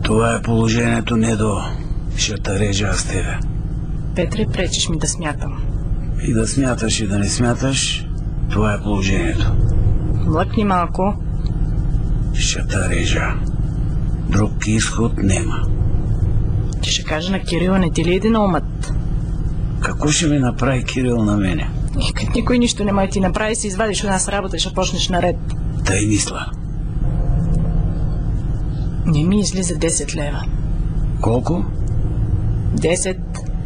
Това е положението, Недо. Ще те режа аз тебе. Петре, пречиш ми да смятам. И да смяташ, и да не смяташ, това е положението. Млъкни малко. Ще те режа. Друг изход нема. Ти ще кажа на Кирила, не ти ли иде на умът? Какво ще ми направи Кирил на мене? И като никой нищо не може ти направи, си извадиш от нас работа и ще почнеш наред. Тъй мисля. Не ми излиза 10 лева. Колко? 10.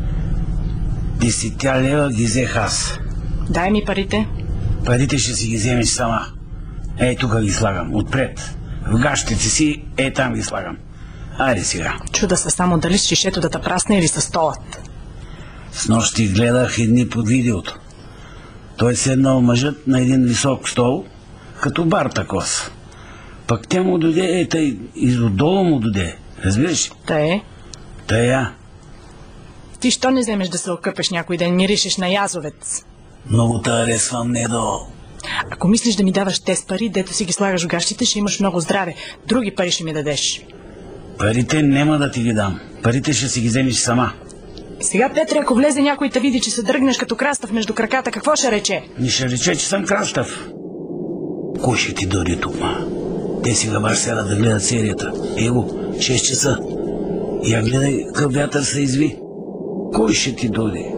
10 лева ги взех аз. Дай ми парите. Парите ще си ги вземеш сама. Ей, тук ги слагам, отпред. В гащите си, ей там ги слагам. Айде сега. Чуда се само дали с шишето да те прасне или с столът. Снощи гледах едни под видеото. Той седнал мъжът на един висок стол, като Барта Кос. Пък тя му доде, тъй изотдолу му доде. Разбираш? Тая. Ти що не вземеш да се окъпеш някой ден, миришеш на язовец? Много те аресвам, Недо. Ако мислиш да ми даваш тези пари, дето си ги слагаш в гащите, ще имаш много здраве. Други пари ще ми дадеш. Парите няма да ти ги дам. Парите ще си ги вземеш сама. Сега, Петре, ако влезе някой и те види, че се дръгнеш като крастав между краката, какво ще рече? Не ще рече, че съм крастав. Кой ще ти дойде тук, ма? Те сега баш сядат да гледат серията. Его, 6 часа. Я гледай, къв вятър се изви. Кой ще ти дойде?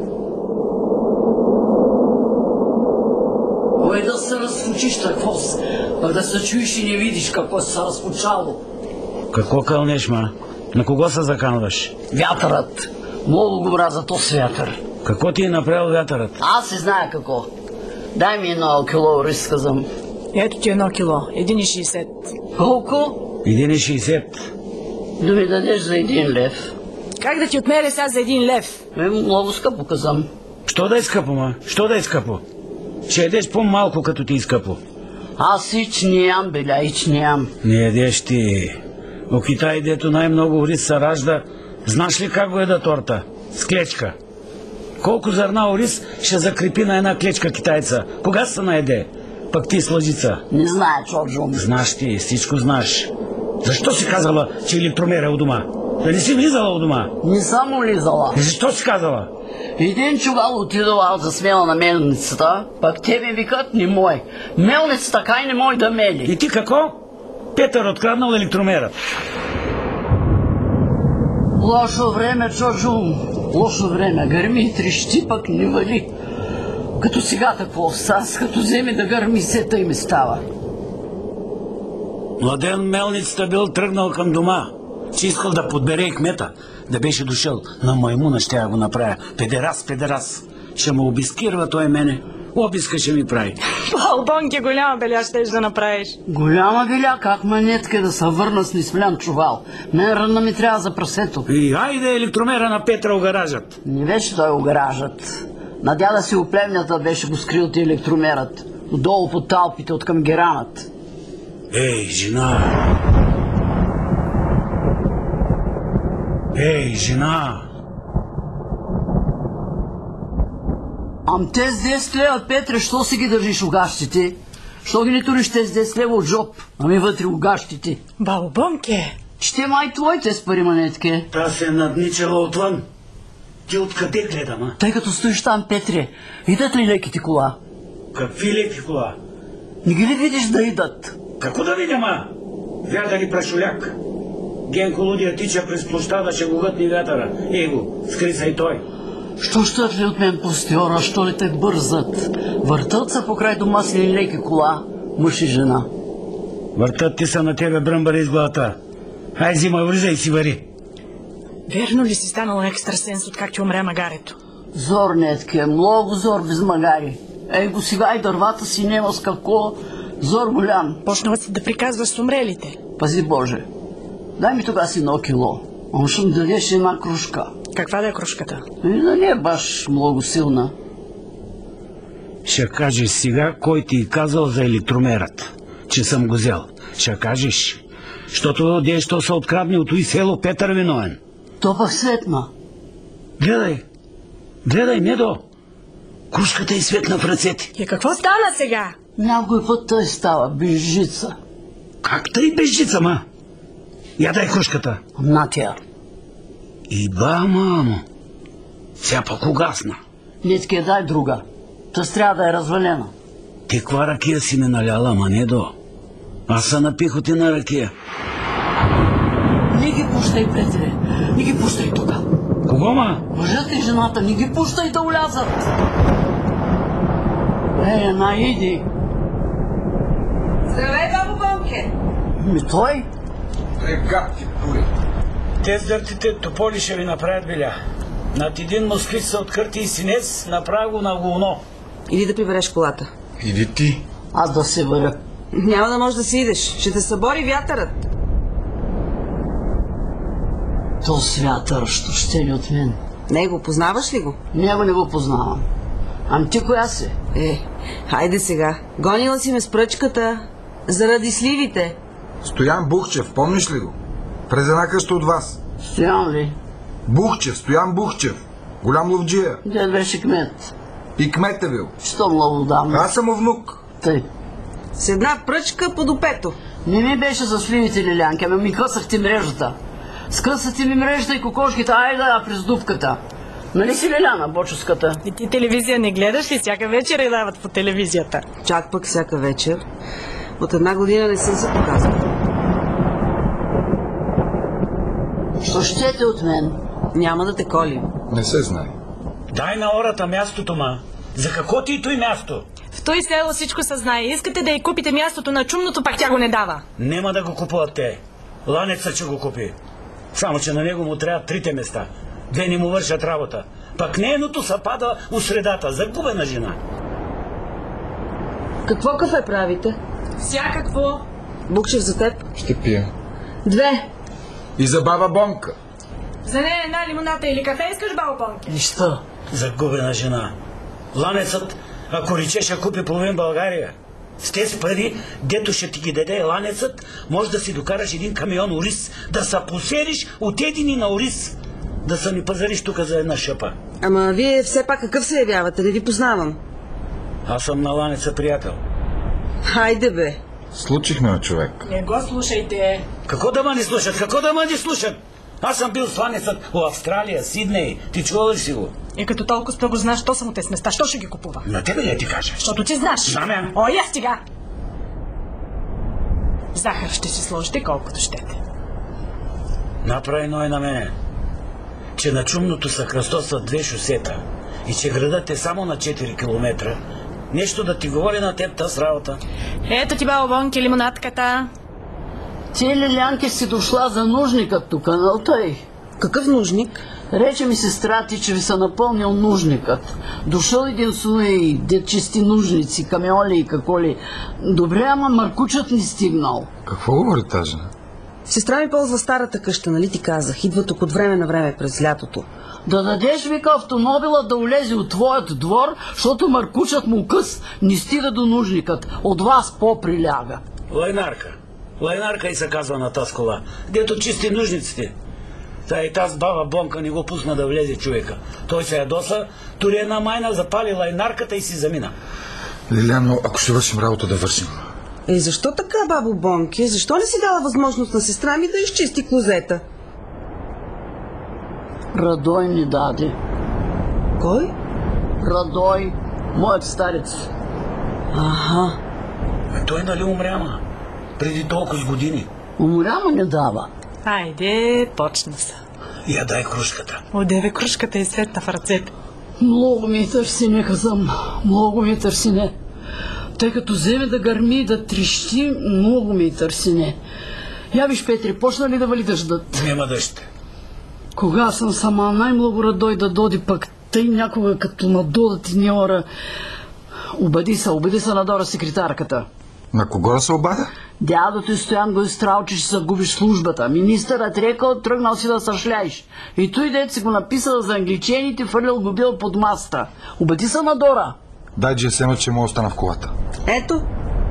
Ой, да се разфучиш тако, пък да се чуеш и не видиш какво се разфучало. Какво кълнеш, ма? На кого се заканваш? Вятърът. Много го мраза този вятър. Какво ти е направил вятърът? Аз си зная какво. Дай ми 1 кило рис, казам. Ето ти 1 кило, 1,60. Колко? 1,60. Да ми дадеш за 1 лев. Как да ти отмеря сега за 1 лев? Много скъпо, казам. Що да е скъпо, ма? Що да е скъпо? Ще ядеш по-малко, като ти е скъпо. Аз ич не ям, беля, ич не ям. Не ядеш ти. О Китай, дето най-много ориз се ражда, знаеш ли как го еда торта? С клечка. Колко зърна ориз ще закрепи на една клечка китайца? Кога се наеде? Пък ти с лъжица. Не знае, Чорджо. Знаеш ти, всичко знаеш. Защо си казала, че електромер е у дома? Да не си влизала у дома? Не съм улизала. Защо си казала? Един чувал отидала за смела на мелницата, пък те ми викат не мой. Мелницата кай не мой да мели. И ти какво? Петър откраднал електромерът. Лошо време, Чорджо. Лошо време. Гърми и трещи, пък не вали. Като сега какво сас, като вземе да гърми, сета и ми става. Младен мелницата бил тръгнал към дома, че искал да подбере и кмета, да беше дошъл. На маймуна ще я го направя. Педерас. Ще му обискирва той мене. Обиска ще ми прави. Балбонки, голяма беля щеш да направиш. Голяма беля, как манетка да се върна с несмлян чувал. Мен ръна ми трябва за прасето. И айде електромера на Петра огаражат. Не беше той огаражат. На дяда си оплемнята беше го скрил ти електромерът. Долу под талпите от към геранът. Ей, жена! Ам те с 10 лева, Петре, що си ги държиш угащите? Що ги не туриш те с 10 лева от жоп? Ами вътре угащите. Балбонке! Ще май твоите с пари манетке. Та се надничала отвън. Ти откъде гледам, а? Тъй като стоиш там, Петре, идат ли леките кола? Какви леки кола? Не ги ли видиш да идат? Какво да видим, а? Вятър и прашоляк. Генко лудия тича през площада, ще го гътни вятъра. Его, скри се и той. Що щат ли от мен постиора, що ли те бързат? Въртат се покрай дома с ли леки кола, мъж и жена. Въртат ти са на тебе бръмбари из главата. Ай, взимай, влизай и си вари. Верно ли си станал екстрасенс, откак ти умря магарето? Зор, нетке, много зор без магари. Ей го сега и дървата си нема с какво. Зор голям. Почнала си да приказваш с умрелите. Пази Боже. Дай ми тогава си 1 кило. Он ще ми дадеш една кружка. Каква да е кружката? И да не е баш много силна. Ще кажеш сега кой ти е казал за електромерът, че съм го взел. Ще кажеш, защото дещо са открадни от той село Петър виновен. То пък светна. Гледай, Недо. Кружката е светна в ръцете. И какво стана сега? Някой път той става безжица. Как тъй безжица, ма? Я дай кружката. На тя. И ба, мамо. Сега пък угасна. Литки я дай друга. Тъс трябва да е развалена. Ти каква ракия си ме наляла, ма не до. Аз се напих от една ракия. Не ги пущай, Петре. Не ги пущай тук. Кого, ма? Мъжът и жената, не ги пущай да улязат. Иди. Здравей, бабо Бонке! Той? Гадки пули. Те с дъртите тополи ще ви направят биля. Над един москвич са откърти и синец, направи го на луно. Иди да прибереш колата. Иди ти. Аз да се въря. Няма да можеш да си идеш. Ще те събори вятърът. То святър, що ще ли от мен? Него, познаваш ли го? Него не го познавам. Ами ти коя си? Хайде сега. Гонила си ме с пръчката. Заради сливите. Стоян Бухчев, помниш ли го? През една къща от вас. Стоян ли? Бухчев, Стоян Бухчев. Голям ловджия. Дед беше кмет. И кмет е бил. Щом ловодам. Аз съм му внук. Тъй. С една пръчка под опето. Не ми беше за сливите, Лилянки, ами ми късахте мрежата. Скъсахте ми мрежата и кокошките, айде през дупката. Нали си, Лиляна, бочуската? И ти телевизия не гледаш ли? Всяка вечер я дават по телевизията. Чак пък всяка вечер. От една година не съм се показвала. Що щете от мен? Няма да те колим. Не се знае. Дай на ората мястото, ма. За какво ти и той място? В той село всичко се знае. Искате да й купите мястото на чумното, пак тя го не дава. Нема да го купуват те. Ланеца, че го купи. Само, че на него му трябва 3 места. 2 не му вършат работа. Пак нейното се пада у средата. Загубена жена. Какво кафе правите? Всякакво. Букшев за теб? Ще пия. 2. И за баба Бонка. За нея една лимоната или кафе искаш, баба Бонке? Нищо. Загубена жена. Ланецът, ако рече, ще купи половин България. С тези пари, дето ще ти ги даде ланецът, може да си докараш един камион ориз, да се поселиш от едини на ориз, да се ни пазариш тук за една шъпа. Ама вие все пак какъв се явявате? Не ви познавам. Аз съм на ланеца приятел. Хайде бе. Случихме на човек. Не го слушайте. Какво да ма не слушат? Какво да ма не слушат? Аз съм бил с ланецът в Австралия, Сидней. Ти чувал ли си го? И като толкова строго знаеш, що са му те с места, що ще ги купува? На тебе ли ти кажа? Защото ти знаеш. Знам. О, я стига! Захар ще си сложите колкото щете. Направи ной на мене, че на чумното са кръстосват 2 шосета и че градът е само на 4 километра. Нещо да ти говори на теб таз работа. Ето ти, баба Бонке, лимонатката. Ти, Лилянки, си дошла за нужникът тук, но тъй. Какъв нужник? Рече ми сестра ти, че ви са напълнил нужникът. Дошъл един суей, дет чисти нужници, камиони и какво ли. Добре, ама маркучът ни стигнал. Какво говори тази жена? Сестра ми ползва старата къща, нали ти казах? Идва тук от време на време през лятото. Да дадеш, вика, автомобила да улезе от твоят двор, защото маркучът му къс не стига до нужникът. От вас по-приляга. Лайнарка. Лайнарка и се казва на таз кола. Дето чисти нужниците. Та и таз баба Бонка не го пусна да влезе човека. Той се ядоса, тури една майна, запали лайнарката и си замина. Лиляно, ако ще вършим работа, да вършим. Защо така, бабо Бонки? Защо не си дала възможност на сестра ми да изчисти клозета? Радой ни даде. Кой? Радой, моят старец. Аха. Той нали умряма? Преди толкова години. Умря, му не дава. Айде, почна се. Я дай кружката. Одеве кружката и светна в ръцете. Много ми търсине, казам. Много ми търсине. Тъй като вземе да гърми и да трещи, много ми търсине. Я виж, Петри, почна ли да вали дъждът? Нема дъжд. Кога съм сама, най-много Радой да доди, пък тъй някога като надодат и неора. Обади се на Дора секретарката. На кого да се обадя? Дядото и Стоян го изтрал, че ще загубиш службата. Министърът рекал, тръгнал си да съшляеш. И той дет си го написал за англичените, фърлял го бил под маста. Обади се на Дора. Дай GSM-а, че му остана в колата. Ето.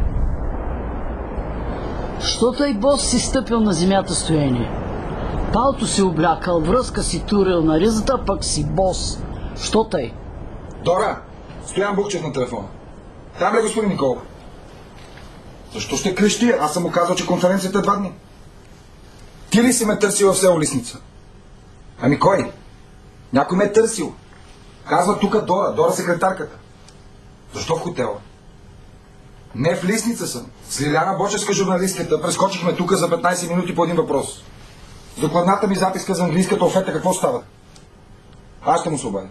Що тъй бос си стъпил на земята, Стояне? Палто си облякал, връзка си турил на ризата, пък си бос. Що тъй? Дора! Стоян Бухчев на телефона. Там ли господин Никола? Защо ще крещи? Аз съм му казал, че конференцията е 2 дни. Ти ли си ме търсил в село Лисница? Ами кой? Някой ме е търсил. Казва тук Дора. Дора секретарката. Защо в хотела? Не, в Лисница съм. С Лиляна Бочевска, журналистката. Прескочихме тук за 15 минути по един въпрос. С докладната ми записка за английската оферта какво става? Аз ще му се обадя.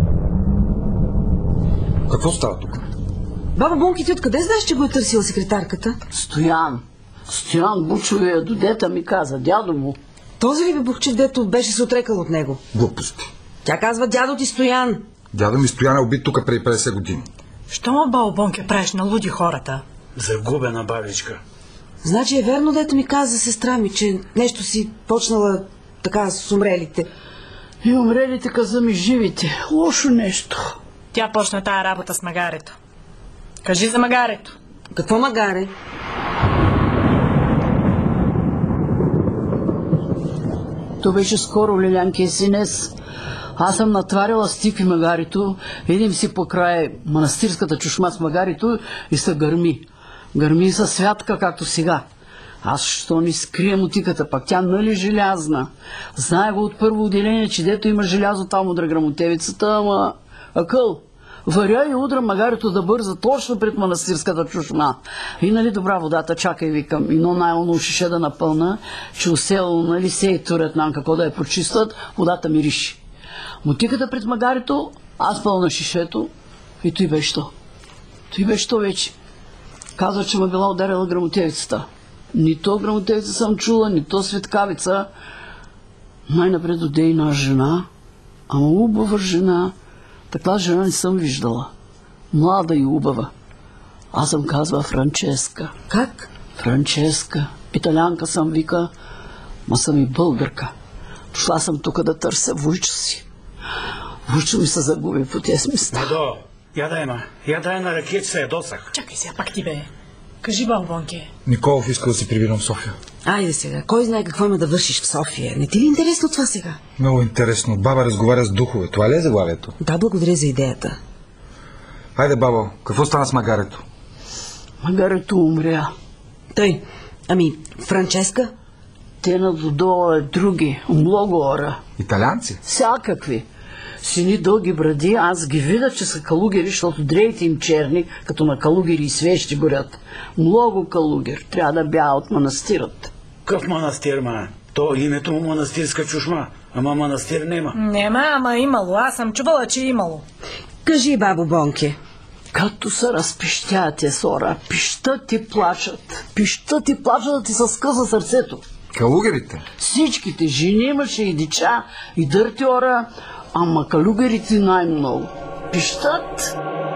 Какво става тук? Баба Бонки, ти откъде знаеш, че го е търсила секретарката? Стоян Бучовия до дета ми каза, дядо му. Този ли бе Бухчев, дето беше се отрекал от него? Глупости. Тя казва дядо ти Стоян. Дядо ми Стоян е убит тук преди 50 години. Що му, баба Бонке, правиш на луди хората? Загубена бабичка. Значи е верно, дето ми каза сестра ми, че нещо си почнала така с умрелите. И умрелите каза ми живите. Лошо нещо. Тя почна тая работа с магарето. Кажи за магарето. Какво магаре? То беше скоро, Лилянки, синес. Аз съм натваряла Стив и магарито, идем си по край манастирската чушма с магарито и се гърми. Гърми със святка, както сега. Аз що ни скрия мутиката, пак тя нали желязна. Знае го от първо отделение, че дето има желязо там удра грамотевицата, ама акъл. Варя и удра магарито да бърза точно пред манастирската чушма. И нали добра водата, чакай, викам. И но най-оно шише да напълна, че усело, нали сей турят нам какво да я почистват, водата мириши. Мутиката пред магарито, аз пълна шишето и той беше то. Той беше то вече. Казва, че ме била ударила грамотевицата. Ни то грамотевица съм чула, ни то светкавица. Най-напред доде една жена, ама убава жена. Такава жена не съм виждала. Млада и убава. Аз съм казва Франческа. Как? Франческа. Италянка съм, вика, ма съм и българка. Дошла съм тук да търся войчо си. Войчо ми се загуби по тези места. Недо, я дай на ръке, че се ядосах. Чакай сега, пак ти бе. Кажи, баба Бонке. Николов иска да си прибирам в София. Айде сега, кой знае какво има да вършиш в София? Не ти ли е интересно това сега? Много интересно. Баба разговаря с духове. Това ли е заглавието? Да, благодаря за идеята. Хайде, бабо, какво стана с магарето? Магарето умря. Тъй, ами, Франческа? Те надолу е други, много ора. Италианци? Всякакви. Сини дълги бради, аз ги видя, че са калугери, защото дреите им черни, като на калугери и свещи горят. Много калугер, трябва да бяга от манастирът. Какъв манастир, ма? То името му манастирска чушма. Ама манастир нема. Нема, ама имало. Аз съм чувала, че имало. Кажи, бабо Бонке. Като се разпищят те сора, пищат и плачат. Пищат и плачат да ти се скъса сърцето. Калугерите? Всичките жени имаше и деча, и дърти ора, ама калугерите най-много. Пищат.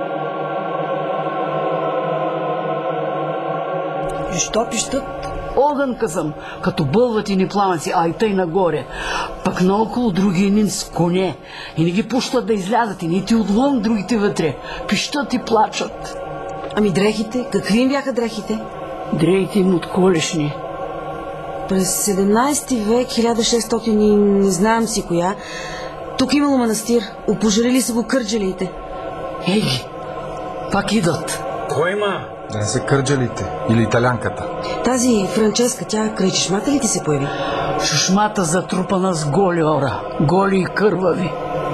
И що пищат? Огънка съм, като бълват и ни пламъци, а и тъй нагоре. Пък наоколо други нин с коне и не ги пущат да излязат и ни ти отвън, другите вътре. Пищат и плачат. Ами дрехите? Какви им бяха дрехите? Дрехите им от колешни. През 17 век, 1600 и не знам си коя, тук имало манастир. Опожарили са го кърджалиите. Ей ги, пак идат. Кой има? Да не са кърджалите или италянката. Тази Франческа, тя край чешмата ли ти се появи? Шушмата затрупана с голи ора, голи и кървави.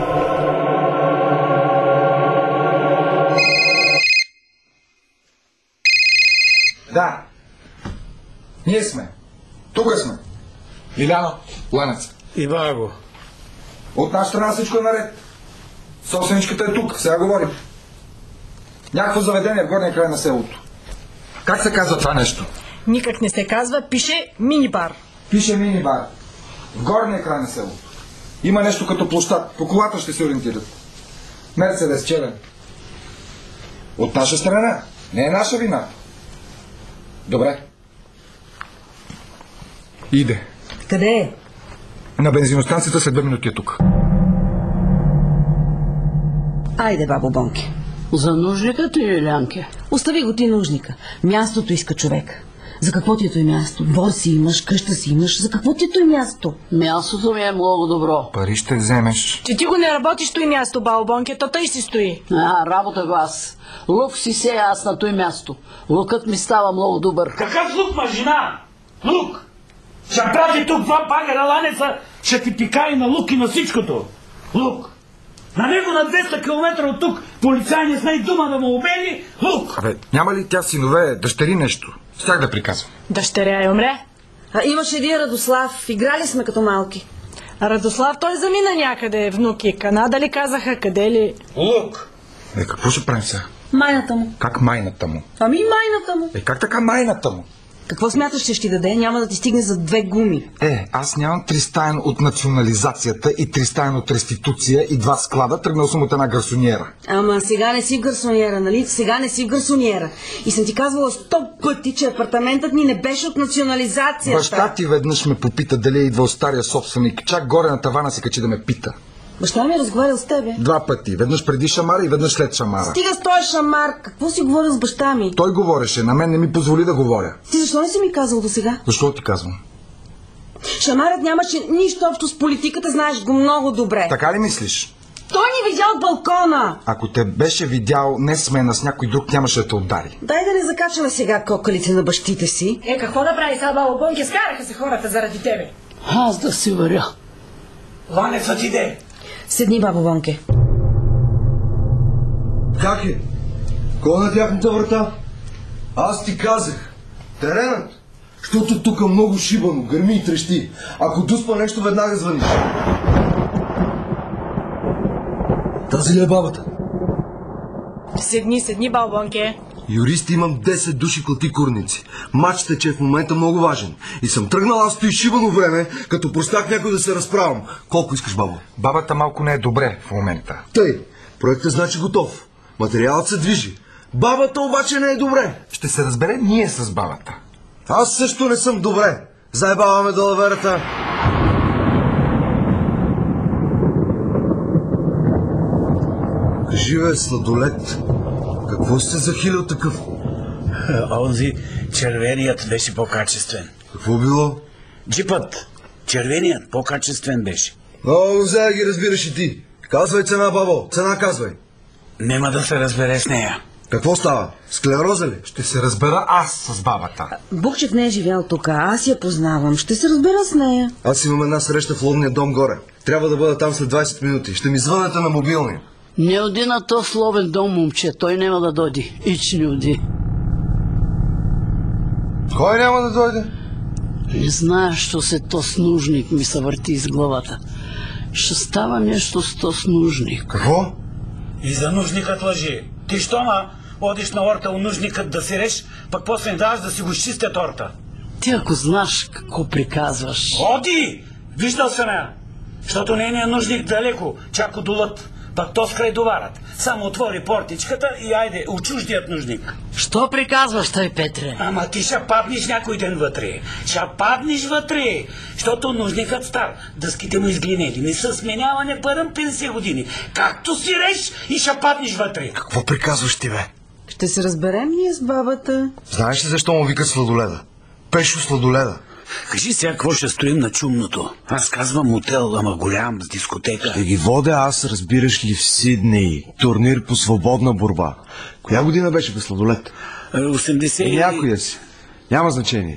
Да. Ние сме. Тук сме. Лиляно, Ланец. Иваго. От наша страна всичко е наред. Собственичката е тук, сега говорим. Някакво заведение в горния край на селото. Как се казва това нещо? Никак не се казва, пише мини-бар. Пише мини-бар. В горния край на селото. Има нещо като площад. По колата ще се ориентират. Мерцедес черен. От наша страна. Не е наша вина. Добре. Иде. Къде е? На бензиностанцията след 2 минути е тук. Айде, бабо Бонке. За нужникът или Лянке? Остави го ти нужника. Мястото иска човек. За какво ти е той място? Двор си имаш, къща си имаш. За какво ти е той място? Мястото ми е много добро. Пари ще вземеш. Че ти го не работиш той място, баба Бонке, то тъй си стои. Работа го аз. Лук си сея аз на той място. Лукът ми става много добър. Какъв лук, ма, жена? Лук! Ще прати тук два багера ланеца, ще ти пикае на лук и на всичкото. Лук. На него на 200 км от тук полицай не знае дума да му обели. Лук. Абе, няма ли тя синове, дъщери нещо? С тях да приказвам. Дъщеря я умре. Имаше един Радослав. Играли сме като малки. А Радослав той замина някъде, внуки. Канада ли казаха, къде ли? Лук. Какво ще правим сега? Майната му. Как майната му? Майната му. Как така майната му? Какво смяташ, че ще ти даде? Няма да ти стигне за 2 гуми. Аз нямам 300 от национализацията и 300 от реституция и 2 склада, тръгнал съм от една гарсониера. Ама сега не си в гарсониера, нали? Сега не си в гарсониера. И съм ти казвала 100 пъти, че апартаментът ни не беше от национализацията. Баща ти веднъж ме попита дали е идвал стария собственик. Чак горе на тавана се качи да ме пита. Баща ми е разговарял с тебе. 2 пъти. Веднъж преди шамара и веднъж след шамара. Стига с този шамар. Какво си говорил с баща ми? Той говореше, на мен не ми позволи да говоря. Ти защо не си ми казал до сега? Защо ти казвам? Шамарът нямаше нищо общо с политиката, знаеш го много добре. Така ли мислиш? Той ни видя от балкона. Ако те беше видял не с мен, а с някой друг, нямаше да те удари. Дай да не закачаме сега кокалите на бащите си. Какво да прави сега, баба Бонки? Скараха се хората заради тебе. Аз да си варя. Ланецът иде. Седни, баба Бонке. Как е? Кой на тяхната врата? Аз ти казах. Теренът. Защото тук много шибано, гърми и трещи. Ако дуспа нещо, веднага звъниш. Тази ли е бабата? Седни, баба Бонке. Юристи имам 10 души клатикурници. Матчът е в момента много важен. И съм тръгнал аз стои шибано време, като простак някой да се разправям. Колко искаш, бабо? Бабата малко не е добре в момента. Тъй, проектът значи готов. Материалът се движи. Бабата обаче не е добре. Ще се разбере ние с бабата. Аз също не съм добре. Заебаваме до лаверата. Кажи, сладолет. Какво си се захилил такъв? Онзи червеният беше по-качествен. Какво било? Джипът. Червеният по-качествен беше. Много взе ги разбираш и ти. Казвай цена, бабо. Цена казвай. Нема да се разбере с нея. Какво става? Склероза ли? Ще се разбера аз с бабата. Бухчев не е живял тук, аз я познавам. Ще се разбера с нея. Аз имам една среща в ловния дом горе. Трябва да бъда там след 20 минути. Ще ми звънете на мобилния. Не оди на то словен дом, момче. Той няма да дойде. Ич не оди. Кой няма да дойде? Не знаеш, що се то снужник ми се върти из главата. Ще става нещо с то снужник. Какво? И за нужникът лъжи. Ти що одиш на орта у нужникът да си реш, пък после не даваш да си го изчистя торта. Ти ако знаеш какво приказваш. Оди! Виждал съм я. Защото нейният нужник далеко, чак одолът. Пак то с край доварат. Само отвори портичката и айде, у чуждият нужник. Що приказваш, той, Петре? Ама ти ще паднеш някой ден вътре. Ще паднеш вътре. Защото нужникът стар. Дъските му изглинели. Не са сменяване първам 50 години. Както си реш и ще паднеш вътре. Какво приказваш ти, бе? Ще се разберем ние с бабата. Знаеш ли защо му викат сладоледа? Пешо сладоледа. Кажи сега какво ще строим на чумното. Аз казвам мотел, ама голям, с дискотека. Ще ги водя аз, разбираш ли, в Сидней. Турнир по свободна борба. Коя година беше бе сладолед? 80... Някоя си. Няма значение.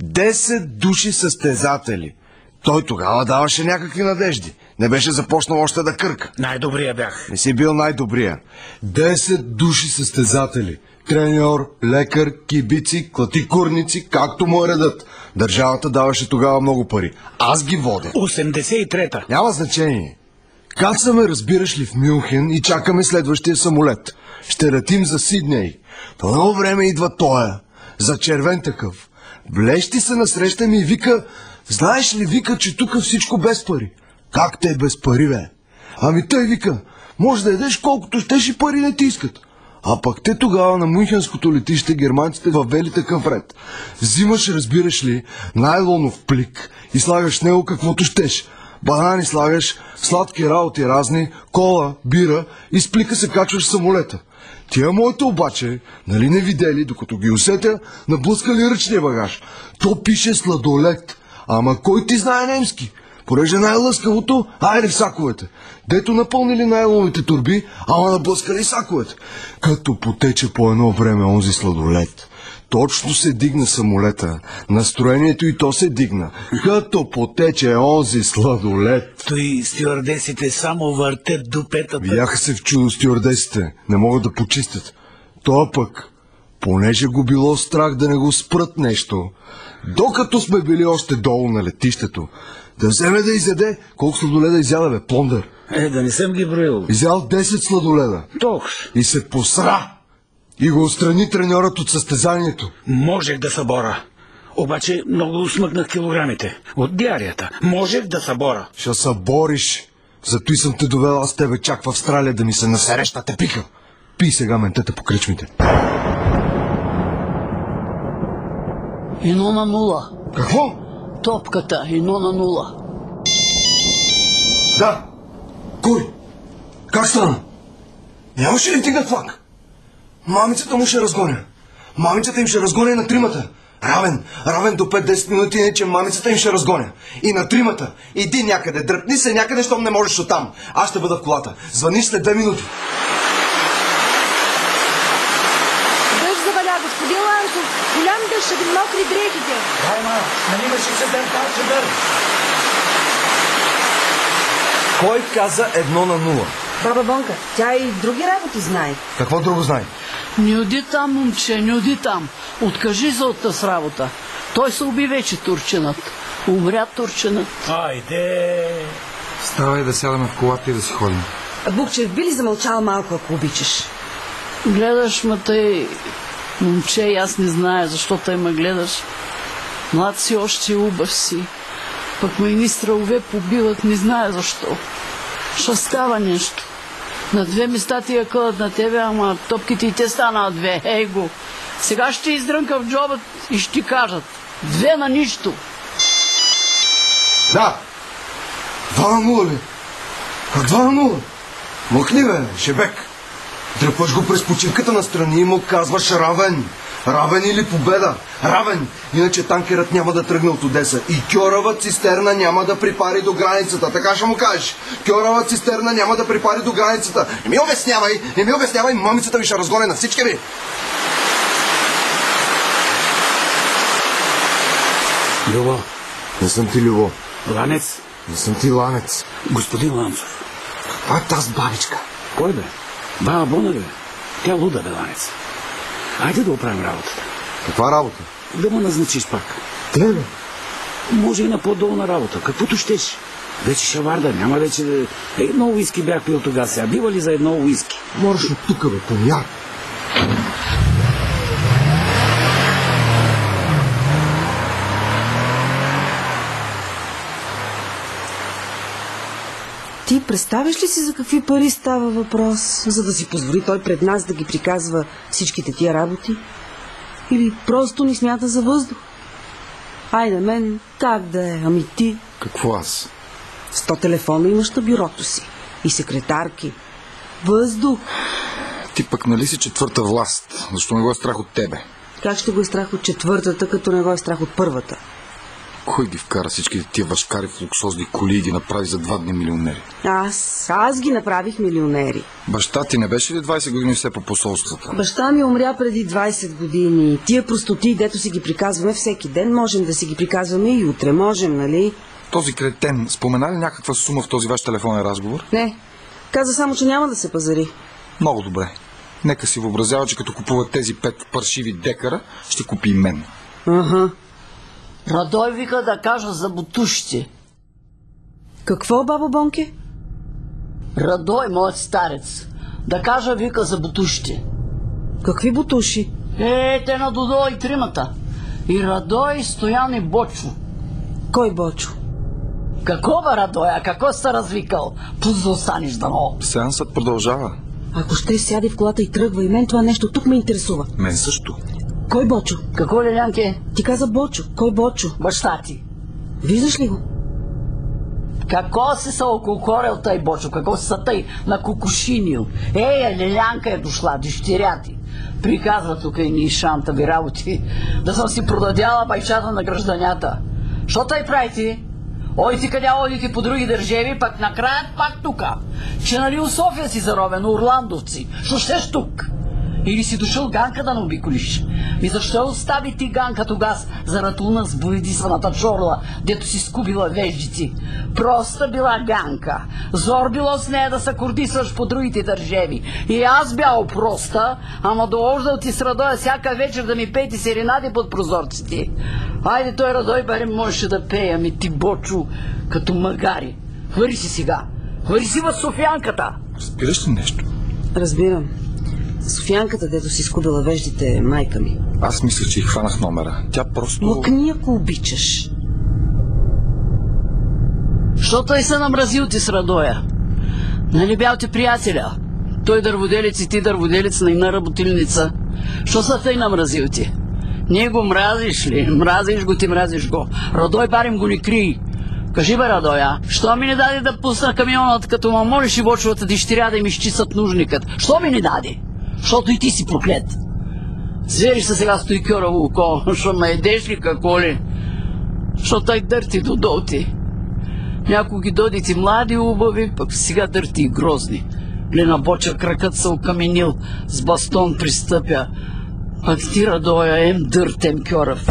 10 души състезатели. Той тогава даваше някакви надежди. Не беше започнал още да кърка. Най-добрия бях. Не си бил най-добрия. 10 души състезатели. Треньор, лекар, кибици, клатикурници, както му е редът. Държавата даваше тогава много пари. Аз ги водя. 83-та. Няма значение. Кацаме, разбираш ли, в Мюнхен и чакаме следващия самолет. Ще летим за Сидней. По едно време идва тоя, за червен такъв. Блещи се насреща ми и вика, знаеш ли, вика, че тук всичко без пари. Как те е без пари, бе? Ами той вика, може да ядеш колкото щеш и пари не ти искат. А пък те тогава на Мюнхенското летище германците въвели такъв ред. Взимаш, разбираш ли, найлонов плик и слагаш в него каквото щеш. Банани слагаш, сладки работи разни, кола, бира и с плика се качваш в самолета. Тия моите обаче, нали не видели, докато ги усетя, наблъскали ръчния багаж. То пише сладолет. Ама кой ти знае немски? Понеже най-лъскавото, айде в саковете. Дето напълнили найлоновите турби, ама наблъскали саковете. Като потече по едно време онзи сладолет. Точно се дигна самолета. Настроението и то се дигна. Като потече онзи сладолет. Той стюардесите само въртят дупетата. Видяха се в чудо стюардесите. Не могат да почистят. Това пък, понеже го било страх да не го спрат нещо, докато сме били още долу на летището, да вземе да изяде. Колко сладоледа изяда, бе, Пондър? Да не съм ги броил. Изял 10 сладоледа. Толкова. И се посра. И го отстрани треньорът от състезанието. Можех да събора. Обаче много смъкнах килограмите. От диарията. Можех да събора. Ще събориш. Зато и съм те довел аз тебе чак в Австралия да ми се насереш на тепика. Пий сега ментета по кръчмите. 1-0. Какво? Топката 1-0. Да. Кой? Как стана? Нямаше ли тигна флаг? Мамицата му ще разгоня. Мамицата им ще разгоня и на тримата. Равен до 5-10 минути, иначе мамицата им ще разгоня. И на тримата. Иди някъде, дръпни се някъде, щом не можеш оттам. Аз ще бъда в колата. Звъниш след 2 минути. Дъжд заваля, господин Ланцов. Голям дъжд, ще ви мокри дрехите. Дайма, нанимаш се чедър. Кой каза 1-0? Баба Бонка, тя и други работи знае. Какво друго знае? Не оди там, момче, не оди там. Откажи се от тази работа. Той се уби вече, турчинът. Умря турчинът. Айде. Ставай да сядаме в колата и да си ходим. Букчев, би ли замълчал малко, ако обичаш? Гледаш ме тъй, момче, и аз не зная защо тъй ме гледаш. Млад си, още убав си. Пък министра Ове побиват, не знае защо. Ще става нещо. На 2 места ти я къдат на тебе, ама топките и те станат 2. Ей го. Сега ще издрънка в джоба и ще ти кажат. 2 на нищо. Да. 2-0 ли? Как 2-0? Мъкни, бе, шебек. Дръпваш го през почивката настрани и му казваш равен. Равен или победа? Равен! Иначе танкерът няма да тръгне от Одеса и кьорава цистерна няма да припари до границата. Така ще му кажеш. Кьорава цистерна няма да припари до границата. Не ми обяснявай, мамицата ви ще разгоне на всички ви. Любо. Не съм ти Любо. Ланец. Не съм ти Ланец. Господин Ланцов. Каква е тази бабичка? Кой бе? Баба Бона бе. Тя луда бе, Ланец. Айде да оправим работата. Каква работа? Да му назначиш пак. Тебе? Може и на по-долна работа. Каквото щеш. Вече шаварда, няма вече да... Едно уиски бях пил тогава. Сега бива ли за едно уиски? Можеш от тука, бе, помяр. Ти представяш ли си за какви пари става въпрос, за да си позволи той пред нас да ги приказва всичките тия работи? Или просто ни смята за въздух? Айде мен, как да е, ами ти? Какво аз? 100 телефона имаш на бюрото си. И секретарки. Въздух. Ти пък нали си четвърта власт? Защо не го е страх от тебе? Как ще го е страх от четвъртата, като не го е страх от първата? Кой ги вкара всичките тия вашкари в луксозни коли и ги направи за 2 дни милионери? Аз ги направих милионери. Баща ти не беше ли 20 години все по посолствата? Баща ми умря преди 20 години. Тия простоти, дето си ги приказваме всеки ден, можем да си ги приказваме и утре. Можем, нали? Този кретен спомена ли някаква сума в този ваш телефонен разговор? Не. Каза само, че няма да се пазари. Много добре. Нека си въобразява, че като купуват тези 5 паршиви декара, ще купи и мен. Ага. Радой вика да кажа за бутушите. Какво, бабо Бонке? Радой, моят старец. Да кажа вика за бутушите. Какви бутуши? Те на Додо и тримата. И Радой, Стоян и Бочо. Кой Бочо? Какво бе, Радой, а какво сте развикал? Пуст да останеш дано. Сеансът продължава. Ако ще сяде в колата и тръгва, и мен това нещо тук ме интересува. Мен също. Кой Бочо? Какво, Лелянке? Ти каза Бочо. Кой Бочо? Баща ти. Виждаш ли го? Какво си са околкорел тъй, Бочо? Какво си са тъй на кукушинил? Лелянка е дошла, дъщеря ти. Приказва тук и ни шантави работи. Да съм си продадяла байчата на гражданята. Що тъй прави ти? Ойти къде одите по други държави, пък накрая пак тука. Че нали у София си заровен, у Орландовци. Що щеш тук? Или си дошъл Ганка да наобиколиш? Защо остави ти Ганка тогас за ратуна с боядисаната чорла, дето си скубила веждици? Проста била Ганка. Зор било с нея да се кордисваш по другите държави. И аз бял проста, ама долождал ти с Радоя всяка вечер да ми пейте серенади под прозорците. Айде, той Радой барем можеше да пее, ами ти, Бочо, като магари. Хвъри си сега. Хвъри си в Софиянката. Разбираш ли нещо? Разбирам. Софиянката, дето си скубила веждите, е майка ми. Аз мисля, че й хванах номера. Тя просто... Мъкни, ако обичаш. Що той се намразил ти с Радоя? Нали бял ти приятеля? Той дърводелец и ти дърводелец на една работилница. Що са тъй намразил ти? Ние го мразиш ли? Мразиш го, ти мразиш го. Радой барем го не крий. Кажи бе, Радоя, що ми не даде да пусна камионът, като ма молиш и Бочовата дъщеря да им изчистят нужникът? Що ми не даде? Защото и ти си проклет. Звериш се сега с той кьорово око, що ме едеш ли какво ли? Що тай дърти до долти? Някой ги додите млади убави, пък сега дърти и грозни. Глена Боча кракът се окаменил, с бастон пристъпя. Пък ти, Радоя, дъртем кьорав.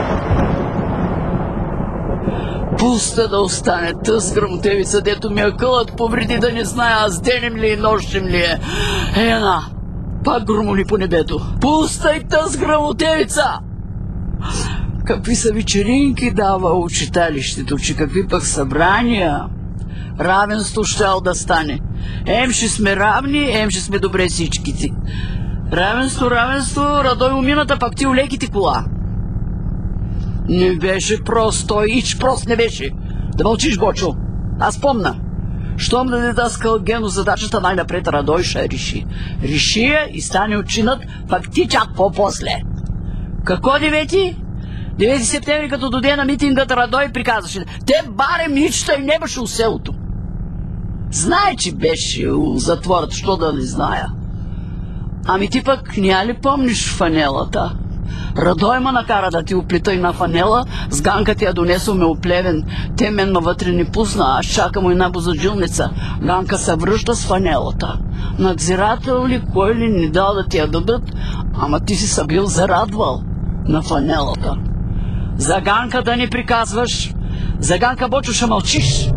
Пуста да остане тъс грамотевица, дето ми акълът повреди да не зная аз денем ли и нощем ли е. Ена, пак громоли по небето. Пустай тъс грамотевица! Какви са вечеринки дава у читалището, че какви пък събрания. Равенство щял да стане. Ем ще сме равни, ем ще сме добре всичките. Равенство, Радой умината, пак ти улеките кола. Не беше просто, ич прост не беше. Да мълчиш, Бочо. Аз помна. Щом да не даскал Гено задачата, най-напред Радой ще реши. Реши я и стане учинът, пак ти чак по-после. Какво 9? 9 септември, като доде на митингът, Радой приказваше: те барем ничта и не беше у селото. Знае, че беше у затворът, що да не зная. Ами ти пък ня ли помниш фанелата? Радой ма накара да ти оплита и на фанела, с Ганка ти я донесъл ме оплевен. Те мен вътре не пусна, аз чакам една бозаджилница. Ганка се връща с фанелата. Надзирател ли, кой ли не дал да ти я дадат, ама ти си се бил зарадвал на фанелата. За Ганка да не приказваш, за Ганка, Бочо, ще мълчиш.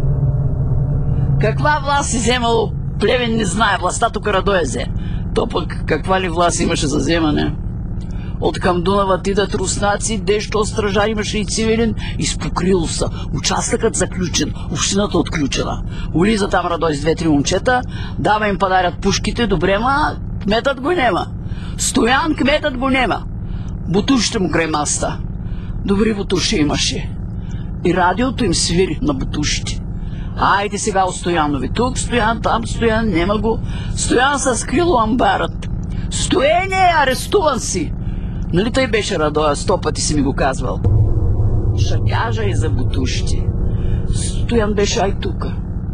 Каква власт си вземал плевен не знае, властта тук Радой взе. То пък каква ли власт имаше за вземане? От към Дунава тидат руснаци, дещо стражар имаше и цивилен, изпокрило са. Участъкът заключен, общината отключена. Улиза там Радой с 2-3 момчета, дава им падарят пушките, добре, ма кметът го нема. Стоян, кметът го нема. Бутушите му край маста. Добри бутуши имаше. И радиото им свири на бутушите. Айде сега от Стоянови. Тук Стоян, там Стоян, нема го. Стоян се скрил амбарът. Стоене, арестуван си. Нали тъй беше, Радоя, 100 пъти си ми го казвал. Ще кажа и за бутушите. Стоян беше ай тука.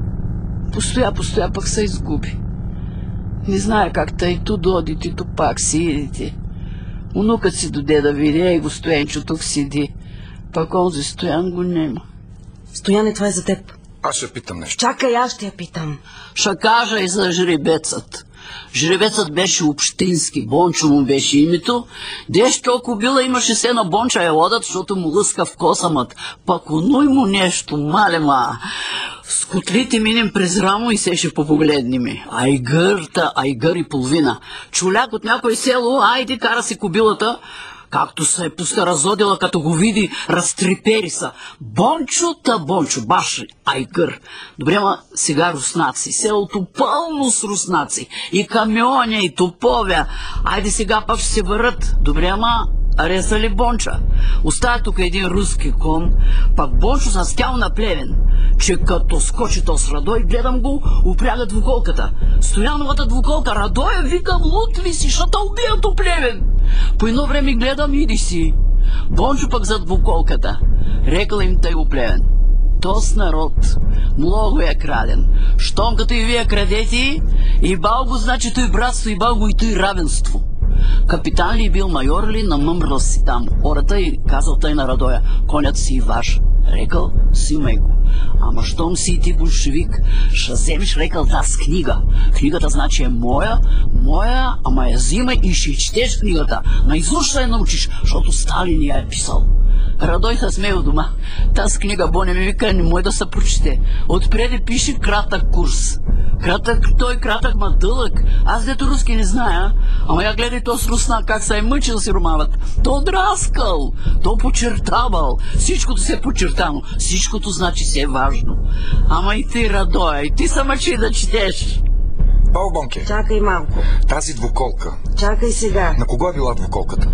Постоя, пък се изгуби. Не знае как тъй ту доди, ти ту пак си идите. Унукът си доде да види, ей го Стоянчо тук седи. Пак онзи Стоян го нема. Стояне, това е за теб. Аз ще питам нещо. Чакай, аз ще я питам. Ще кажа и за жребецът. Жребецът беше общински, Бончо му беше името. Дещо ако била имаше се на Бонча я водат, защото му лъска в косамът. Пак онуй му нещо, малема. С котлите минем през рамо и сеше попогледни ми. Айгър и половина. Чуляк от някой село, айде кара си кобилата. Както се е постаразодила, като го види, разтрепери са. Бончо, баш айгър. Добре, ма сега руснаци. Селото пълно с руснаци. И камиони, и топовя. Айде сега пак ще се върят. Добре, ма ареса ли Бонча? Остава тук един руски кон, пак Бончо застял на плевен, че като скочи то с Радой, гледам го, упряга двуколката. Стояновата двуколка, Радоя, викам, лут ли си, ще те убият у плевен. По едно време гледам, иди си. Бончо пък за двуколката. Рекла им тъй у плевен: тос народ много е краден. Щом като и вие крадете, и балго значи той братство, и балго и той равенство. Капитан ли бил, майор ли, намъмрал си там хората и казал тъй на Радоя: конят си ваш. Рекал: симай го. Ама щом си и ти болшевик, ще вземеш, рекал, тази книга. Книгата значи е моя, ама я взимай и ще четеш книгата. Наизуст ще я научиш, защото Сталин я е писал. Радой се смее у дома. Тази книга Боня ми вика: не може да се прочете. Отпреди пише кратък курс. Кратък, ма дълъг. Аз дето руски не зная, ама я гледай то с русна как се е мъчил си ромават. То драскал, то почертавал. Всичкото се е почертано, всичкото значи се е важно. Ама и ти, Радоя, и ти се мъчи да четеш. Бао Бонке. Чакай малко. Тази двуколка. Чакай сега. На кого е била двуколката?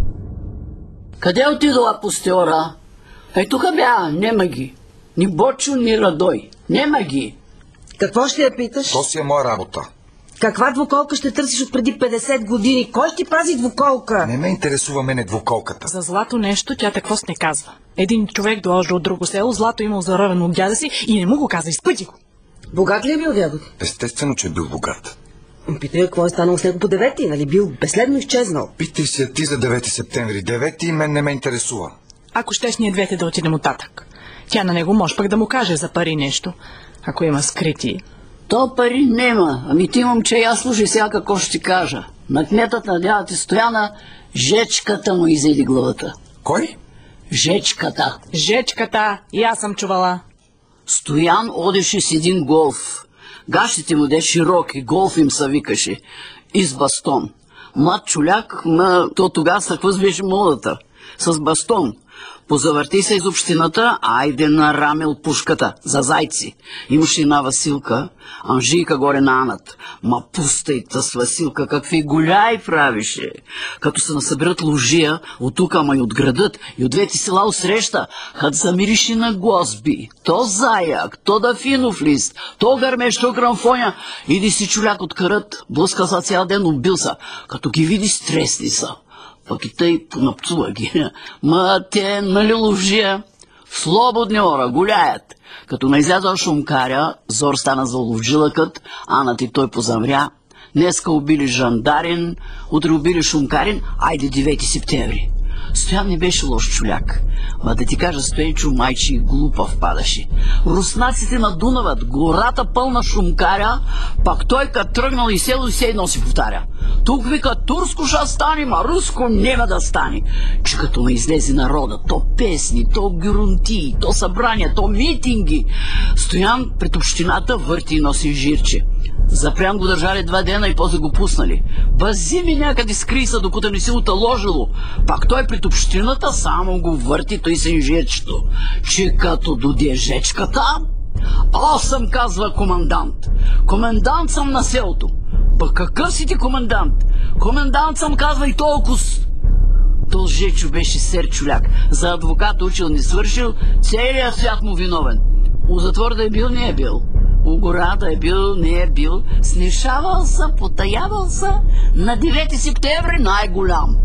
Къде отидола постеора? Тук бя, нема ги. Ни Бочо, ни Радой. Нема ги. Какво ще я питаш? То си е моя работа. Каква двуколка ще търсиш от преди 50 години? Кой ще ти пази двуколка? Не ме интересува мене двуколката. За Злато нещо тя такова не казва. Един човек доложи от друго село, Злато имал заровено от дяда си и не му го каза, изпъти го. Богат ли е бил дядо ти? Естествено, че е бил богат. Питай, какво е станало с него по 9-ти, нали бил безследно изчезнал? Питай се ти за 9 септември. 9 мен не ме интересува. Ако щеш ние двете да отидем оттатък. Тя на него може пък да му каже за пари нещо, ако има скрити. То пари нема. Ами ти, момче, я слушай сега какво ще ти кажа. На кметът на дядо ти Стояна жечката му изеди главата. Кой? Жечката. Жечката, и аз съм чувала. Стоян одеше с един голф. Гащите му де широки, голф им се викаше. И с бастон. Млад чуляк, то тогава какво беше модата. С бастон. Позавърти се из общината, айде нарамил пушката за зайци. Имаше една Василка, Анжийка горе на Анат. Ма пустай с Василка, какви голяй правише. Като се насъберат лужия, от тук, ама и от градът, и от двете села усреща, хът замириши на госби. То заяк, то дафинов лист, то гърмеш, то грамфоня. Иди си чуляк от карът, блъска са цял ден, убил са. Като ги види, стресни са. Пък и тъй понапцува ги. Ма те, нали ловжия? В слободни ора гуляят. Като не излязал шумкаря, Зор стана за ловджилъкът, Анът и той позамря. Днеска убили жандарин, утре убили шумкарин, айде 9 септември. Стоян не беше лош чуляк. Ма да ти кажа, Стоенчо майче и глупав падаше. Руснаците на Дунавът, гората пълна шумкаря, пак той като тръгнал и село и се едно си повтаря. Тук вика, турско ще стане, ма руско няма да стане. Че като ме излезе народа, то песни, то гюрунти, то събрания, то митинги. Стоян пред общината върти и носи жирче. Запрян го държали 2 дена и после го пуснали. Бази ми някъде скри се, докато не си оталожило. Пак той пред общината само го върти, той се жечето. Че като доде жечката, аз съм, казва, комендант. Комендант съм на селото. Ба какъв си ти комендант? Комендант съм, казва, и толкова. То Жечо беше сер чуляк. За адвокат учил не свършил, целият свят му виновен. У затвор да е бил, не е бил. У гора да е бил, не е бил. Смешавал се, потаявал се. На 9 септември най-голям.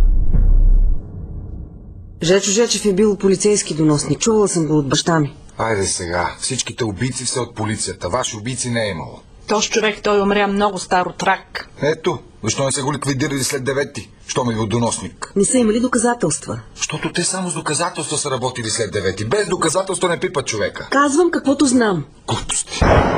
Жечо Жечев е бил полицейски доносник. Чувала съм го от баща ми. Айде сега, всичките убийци са от полицията. Ваши убийци не е имало. Тош човек, той умря много стар от рак. Ето, защо не са го ликвидирали след 9-ти? Що ми бил доносник? Не са имали доказателства. Защото те само с доказателства са работили след 9-ти. Без доказателства не пипат човека. Казвам каквото знам. Глупости.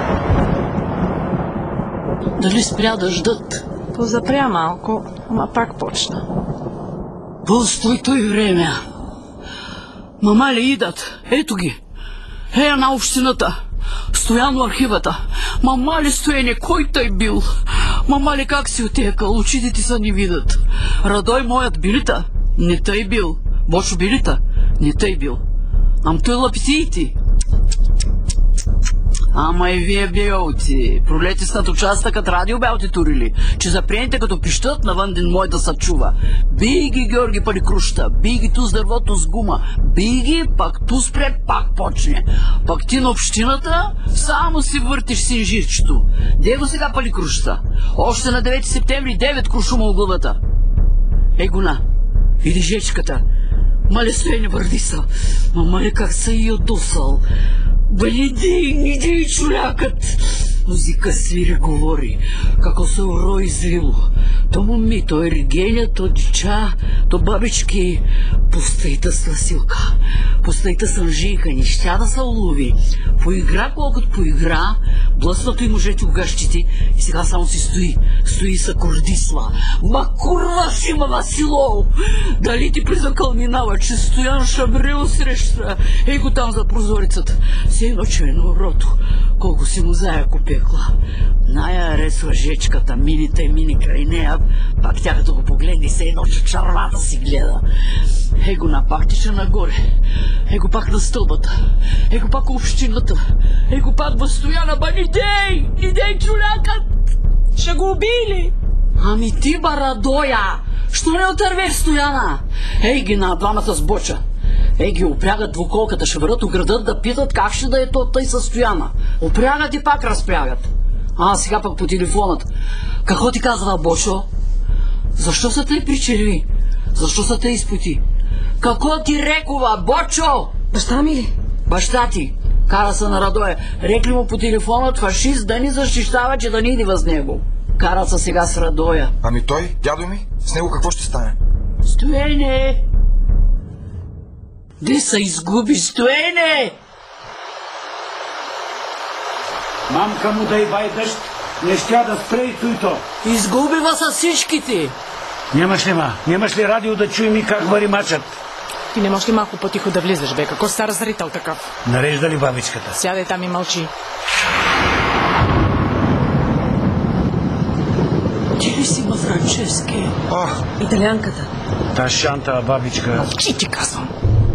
Дали спря дъждът? Позапря малко, ама пак почна. Пустой той време. Мама ли идат? Ето ги. На общината. Стоян в архивата. Мама ли Стоене, кой тъй бил? Мама ли как си отекал? Очите ти са не видят. Радой моят билита? Не тъй бил. Бочо билита? Не тъй бил. Ам той лапитиите? Ама и вие белти. Пролети с над участъкът радио белти турили, че запрените като пищат навън ден мой да се чува. Бий ги, Георги Паликруща, бий ги ту с дървото с гума, бий ги, пак ту спре, пак почне. Пак ти на общината само си въртиш синжирчето. Де го сега Паликруща? Още на 9 септември 9 куршума в главата. Гуна, иди жечката. Мале Стоене върди са. Мама ли как са и отдусал. Иди, чулякът! музика свири говори, како се уро излило. То моми, то Еригеня, то дича, то бабички. Пустајта с Василка, пустајта с Анжийка, неща да се улови. Поигра колкото поигра, блъснато и мъжете огъщите и сега само си стои са кордисла. Ма курва шима Васило! Дали ти призакълминава, че Стоян Шабрил среща? Ей го там за прозорицата. Все едно черно урото, колко си му заеко пекла. Ная ресва жечката, мините и мини край нея, пак тя като го погледне, все едно, че чарвата си гледа. Ей го напактиша нагоре, ей го пак на стълбата, ей го пак общината, ей го пак в Стояна, ба нидей чулякът! Ще го убили! Ами ти, Барадоя, що не отървеш Стояна? Ей ги на двамата с Боча. Ей ги опрягат двуколката, ще върват у града да питат как ще да е то тъй със Стояна. Опрягат и пак разпрягат. Сега пък по телефонът. Какво ти казва Бочо? Защо са тъй причерви? Защо са тъй изпоти? Какво ти рекова, Бочо? Баща ми ли? Баща ти. Кара се на Радоя. Рекли му по телефонът фашист да ни защищава, че да ни иди въз него. Кара се сега с Радоя. Ами той, дядо ми, с него какво ще стане? Стоене! Де се изгуби, Стоене! Мамка му да и бай дъжд, не щя да спре и туито. Изгубива са всичките! Нямаш ли радио да чуем и как вари мачът? Ти не можеш ли малко по-тихо да влизаш, бе? Какво стар зрител такъв? Нарежда ли бабичката? Сядай там и мълчи. Ти ли си ма Франчески? Италианката. Та шанта бабичка. Мълчи, ти казвам.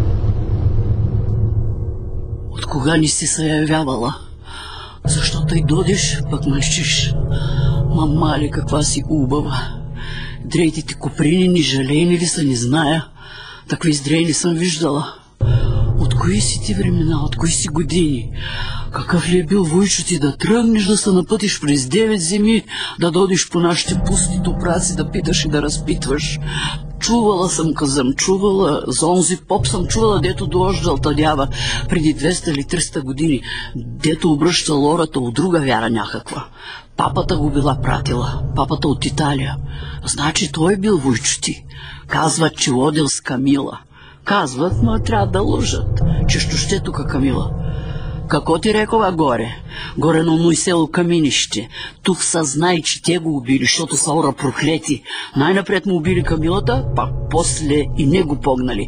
От кога не си се явявала? Защо тъй додиш, пък мълчиш? Мама ли каква си убава? Дрейтите коприни ни жалейни ли са, не зная. Такви здрей не съм виждала. От кои си ти времена, от кои си години? Какъв ли е бил войчо ти да тръгнеш да се напътиш през 9 земи, да додиш по нашите пусти топраци, да питаш и да разпитваш? Чувала съм, казам, чувала, за онзи поп съм чувала, дето дождал тъдява преди 200 или 300 години, дето обръща лората от друга вяра някаква. Папата го била пратила, папата от Италия. Значи той е бил войчо ти. Казват, че водил с Камила. Казват, но трябва да лъжат, че ще тука Камила. Какво ти рекова горе? Горе на оной село Каминище. Тук са знай, че те го убили, защото са ора проклети. Най-напред му убили Камилата, пак после и него погнали.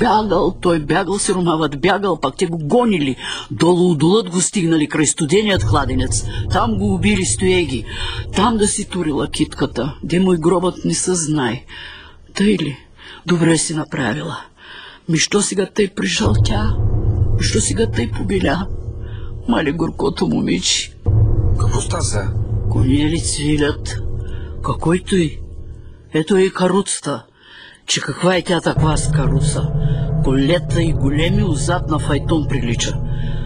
Той бягал, сиромавът бягал, пак те го гонили. Долу удолът го стигнали край студеният кладенец. Там го убили стоеги. Там да си турила китката. Де мой гробът не се знай. Тъй ли? Добре си направила. Що сега тъй прижал тя? Що сега тъй побеля? Мале горкото момиче. Какво стаса? Коне ли цвилят? Какой той? Ето е каруцата. Че каква е тя таква с каруца? Колета и големи отзад на файтон прилича.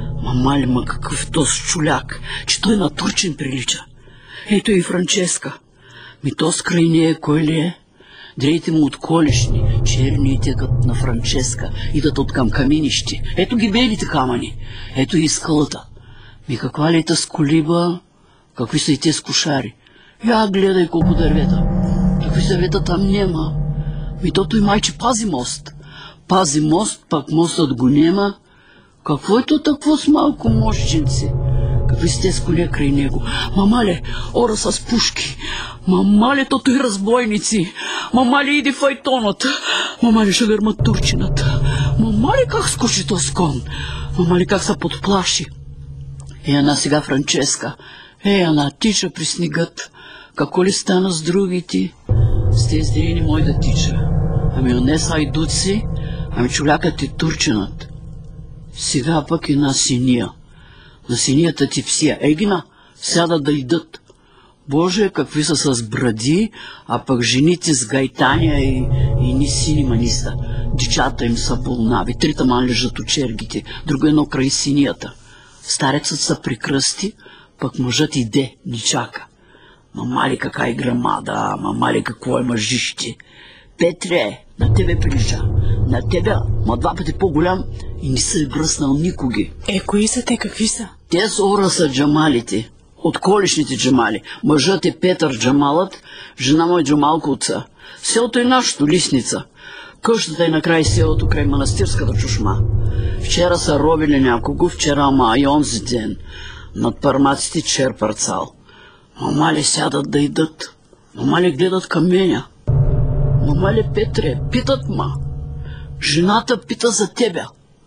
Ма какъв то с чуляк, че той на турчин прилича. Ето и Франческа. Ми то с край нея кой ли е? Дрейте му от колешни, черни текат на Франческа, идат от към каменище. Ето ги белите камъни, ето и скалата. Ми каква ли е тъс колиба, какви са и те скушари? Я гледай колко дървета. Какви дървета там нема. Ми тото и майче пази мост. Пази мост, пак мостът го нема. Какво е то такво с малко мощенци? Какви сте с коля край него? Мамале, ора с пушки. Мамале, тото и разбойници. Мамале, иди файтонът. Мамале, ще гърмат турчината. Мамале, как скочи то с кон. Мамале, как се подплаши. Една сега Франческа. Една тича при снегът. Како ли стана с другите? С тези дрени мой да тича. Ами онеса айдуци, ами чулякът е турчинът. Сега пък една синия. На синията ти псия егина сяда да идат. Боже, какви са с бради, а пък жените с гайтаня и ни сини маниста. Дичата им са болнави, трита ман лежат от чергите, друго едно край синията. Старецът са прикръсти, пък мъжът иде, ни чака. Мамали кака е грамада, мамали какво е мъжище. Петре, на тебе прилича. На тебе, ма 2 пъти по-голям и не се е бръснал никоги. Кои са те, какви са? Те с ора са джамалите. От колишните джамали. Мъжът е Петър Джамалът, жена му е Джамалковца. Селото е нашето, Лисница. Къщата е на край селото, край манастирската чушма. Вчера са робили някого, вчера, ама и онзи ден. Над пармаците черпар цал. Мама ли сядат да идат? Мама ли гледат към мене? Мама ли, Петре, питат ма. Жената пита за тебе.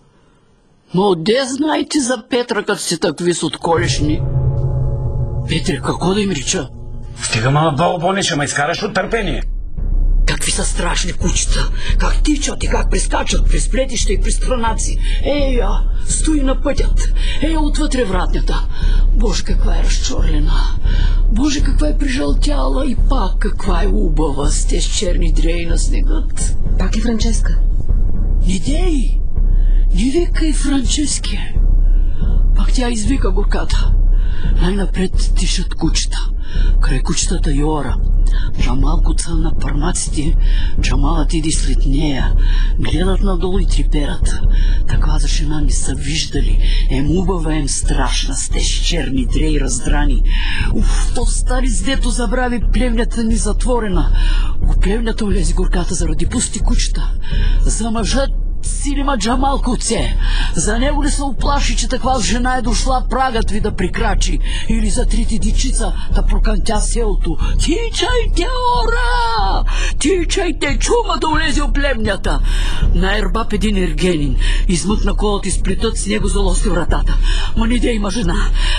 Но отде знаете за Петра, като си такви с отколешни? Петре, какво да им реча? Стига, мама, Балбоне, ще ме изкараш от търпение. Какви са страшни кучета, как тичат и как прескачат през плетища и през странаци. Ея, стои на пътят. Ея, отвътре вратнята. Боже, каква е разчорлена. Боже, каква е прижълтяла и пак каква е убава с тези черни дреи на снегът. Пак е Франческа. Не дей, не викай Франчески. Пак тя извика горката. Най-напред тишат кучета. Край кучетата Йора. Джамалкоца на пармаците, Джамалът иди след нея. Гледат надолу и триперат. Такава за жена не са виждали. Убава, страшна, с тези черни дреи раздрани. То старец, дето забрави плевнята ни затворена. У плевнята улези горката заради пусти кучета. За мъжът Силима Джамалковце. За него ли се оплаши, че таква жена е дошла прагът ви да прикрачи? Или за трите дичица да прокантя селото? Тичайте, ора! Тичайте, чума да улезе у племнята! На ербап един ергенин измъкна колът и сплитът с него залоси вратата. Ма не дей, ма жена!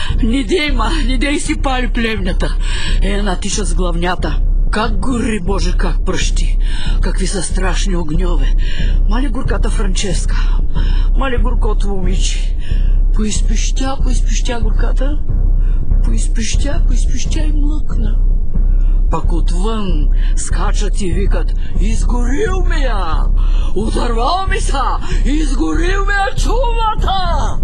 Не дей си пали племнята! Една тиша с главнята. Как гори, Боже, как пръщи! Какви са страшни огньове! Мали горката Франческа! Мали горкото момиче! Поизпищя горката! Поизпищя и млъкна. Пак отвън скачат и викат: изгорил ми я! Отървал ми са! Изгорил ми я чумата!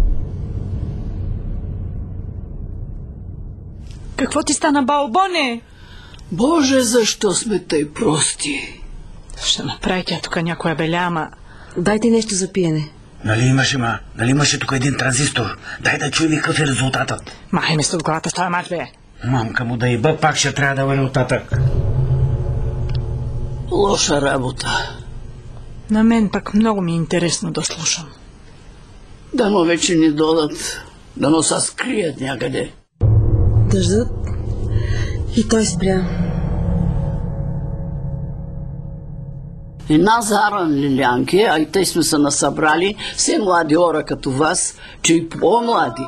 Какво ти стана, Балбоне? Боже, защо сме тъй прости? Ще направи тя тук някоя беляма. Дайте нещо за пиене. Нали имаше тук един транзистор? Дай да чуем какъв е резултатът. Махай ме от главата с това мат, бе. Мамка му да иба, пак ще трябва да върне оттатък. Лоша работа. На мен пък много ми е интересно да слушам. Дано вече ни додат, дано са скрият някъде. Дъждът и той спря. Една заран лилянки, а и тъй сме се насъбрали, все млади хора като вас, че и по-млади.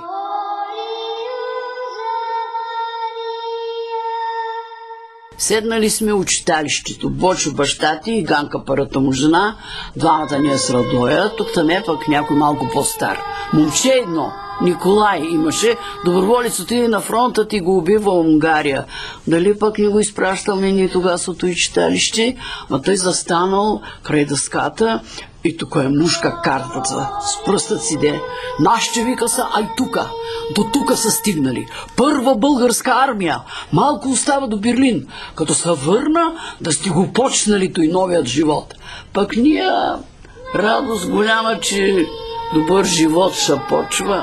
Седнали сме у читалището. Бочо баща ти и Ганка първата му жена, двамата ни е с Радоя, тук там е пък някой малко по-стар. Момче едно, Николай имаше, доброволец отиде на фронта и го убива в Унгария. Дали пък не го изпращаме ние тогава с ото и читалище, а той застанал край дъската и тук е мушка картата, с пръстът си де. Нашите вика са, ай тука, до тука са стигнали. Първа българска армия, малко остава до Берлин. Като се върна, да сте го почнали той новият живот. Пък ние радост голяма, че добър живот ще почва.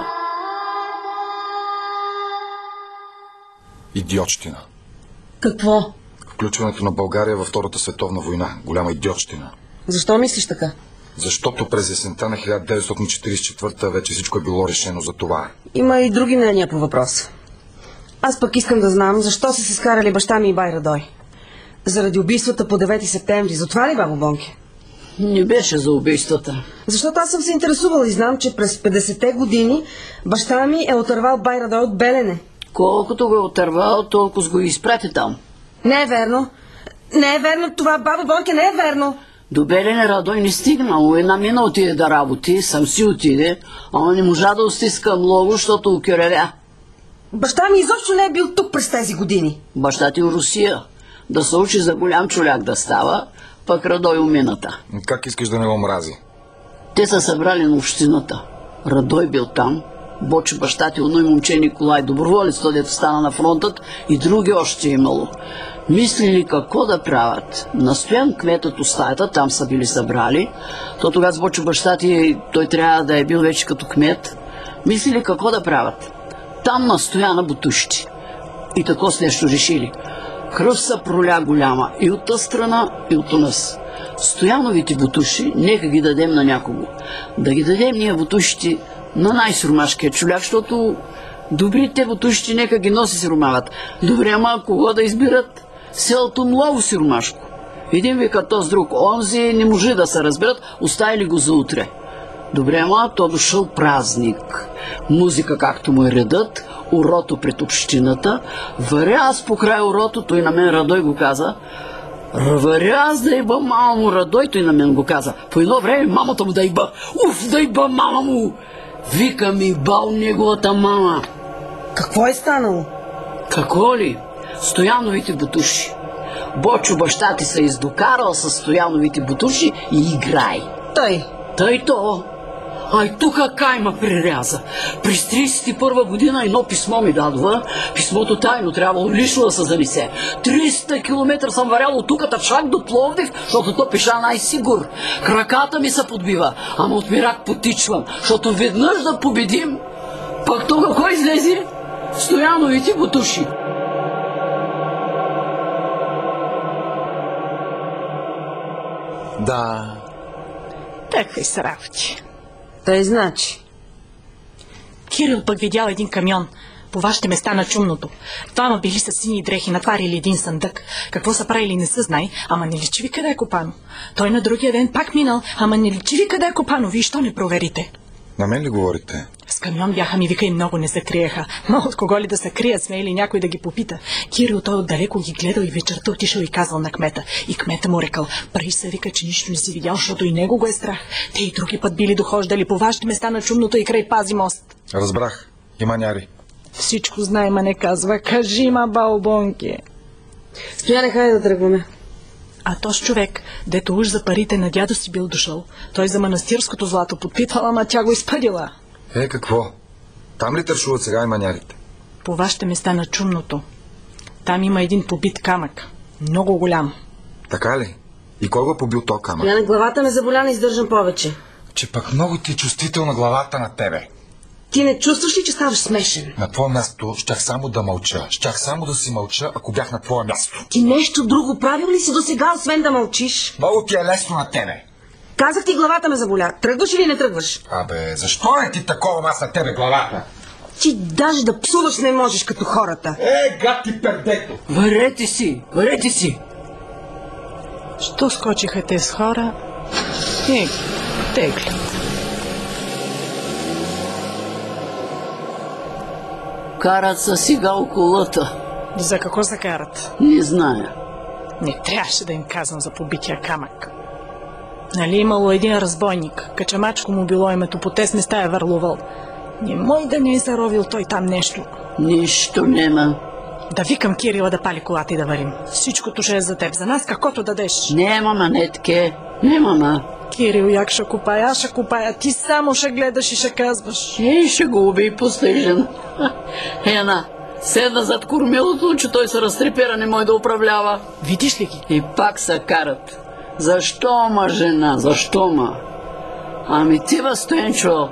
Идиотщина. Какво? Включването на България във Втората световна война. Голяма идиотщина. Защо мислиш така? Защото през есента на 1944 вече всичко е било решено за това. Има и други мнения по въпроса. Аз пък искам да знам защо са се скарали баща ми и бай Радой. Заради убийствата по 9 септември. За това ли, бабо Бонке? Не беше за убийствата. Защото аз съм се интересувала и знам, че през 50-те години баща ми е отървал бай Радой от Белене. Колкото го е отървал, толкова с го изпрати там. Не е верно. Не е верно това, баба Бонке, не е верно. До Белене Радой не стигнал. Една мина отиде да работи, сам си отиде, ама не можа да остиска много, защото укеревя. Баща ми изобщо не е бил тук през тези години. Баща ти в Русия. Да се учи за голям чуляк да става, пък Радой умината. Как искаш да не го мрази? Те са събрали на общината. Радой бил там, Бочо баща ти, оно и момче Николай, доброволец, то дето стана на фронтът, и други още имало. Мислили какво да правят. Настоян кметът от стаята, там са били събрали. То тогава с Бочо баща ти, той трябва да е бил вече като кмет. Мислили какво да правят. там на Стояна бутушите. И тако с нещо решили. Кръв са проля голяма и от тази страна, и от нас. Стояновите бутуши, нека ги дадем на някого. Да ги дадем ние бутушите на най-сиромашкия чуляк, защото добрите бутушите нека ги носи сиромават. Добре, ама кого да избират? Селото много сиромашко. Един вика то с друг, онзи не може да се разберат, оставили го за утре. Добре, ама то дошъл празник. Музика както му е редът, урото пред общината. Варя аз покрай урото, той на мен Радой го каза. Варя аз да иба мама му, Радой, той на мен го каза. По едно време мамата му да иба. Уф, да иба мама му! Вика ми бал неговата мама. Какво е станало? Какво ли? Стояновите бутуши. Бочо баща ти се издокарал с Стояновите бутуши и играй. Тъй то. Ай, тука кайма приряза. През 31 година едно писмо ми дадва. Писмото тайно трябвало лично да се занесе. 300 километра съм варял от тука чак до Пловдив, защото то пиша най-сигур. Краката ми се подбива, ама от мирак потичвам, защото веднъж да победим. Пак тука кой излезе? Стояновите бутуши. Да. Такви са работи. Тъй значи. Кирил пък видял един камион по вашите места на чумното. Двама били с сини дрехи, натварили един съндък. Какво са правили не се знае, ама не личи ви къде е копано. Той на другия ден пак минал, ама не личи ви къде е копано. Вие що не проверите? На мен ли говорите? С камион бяха ми, вика, и много не се криеха. Но от кого ли да се крият, сме или някой да ги попита. Кирил той отдалеко ги гледал и вечерта отишъл и казал на кмета. И кмета му рекал, прави се, вика, че нищо не си видял, защото и него го е страх. Те и други път били дохождали по вашите места на чумното и край Пази мост. Разбрах. Има няри. Всичко знае, ма не казва. Кажи, ма, балбонки. Стояне, хайде да тръгваме. А тоз човек, дето уж за парите на дядо си бил дошъл, той за манастирското злато подпитвала, ама тя го изпъдила. Какво? Там ли тършуват сега и манярите? По вашите места на чумното. Там има един побит камък. Много голям. Така ли? И кой го е побил то камък? Стояне, главата ме заболя, не издържам повече. Че пък много ти е чувствителна главата на тебе. Ти не чувстваш ли, че ставаш смешен? На твое място щях само да мълча. Щях само да си мълча, ако бях на твое място. Ти нещо друго правил ли си досега, освен да мълчиш? Много ти е лесно на тебе. Казах ти, главата ме заболя. Тръгваш или не тръгваш? Абе, защо е ти такова аз на тебе главата? Ти даже да псуваш не можеш като хората. Гад ти пердето! Варете си, варете си. Що скочиха те с хора? Теглят. Карат са сега околата. За какво се карат? Не зная. Не трябваше да им казвам за побития камък. Нали имало един разбойник, качамачко му било името, по те с места е върлувал. Не мой да не е заровил той там нещо. Нищо нема. Да викам Кирила да пали колата и да варим. Всичкото ще е за теб, за нас каквото дадеш. Нема, манетке, нема, ма. Кирил, як ще купая, аз ще купая, ти само ще гледаш и ще казваш. Ще го уби постижен. Ена, седна зад кормилото, че той се разтрепера, не може да управлява. Видиш ли ги? И пак се карат. Защо, ма, жена, защо, ма? Ами ти, Стоенчо.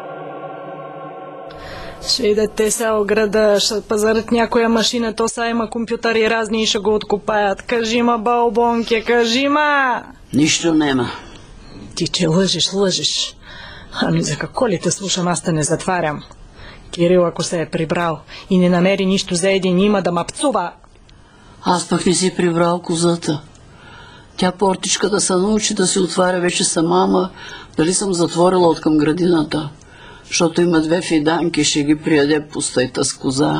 Ще идете се ограда, ще пазарят някоя машина, то са има компютъри разни и ще го откопаят. Кажи ма, балбонке, кажи ма! Нищо нема. Ти че лъжеш. Ами за какво ли те слушам, аз те не затварям. Кирил, ако се е прибрал и не намери нищо за един, има да ма пцува. Аз пък не си прибрал козата. Тя портичка да се научи да си отваря вече сама, ама дали съм затворила от към градината, защото има 2 фиданки, ще ги прияде пустайта с коза.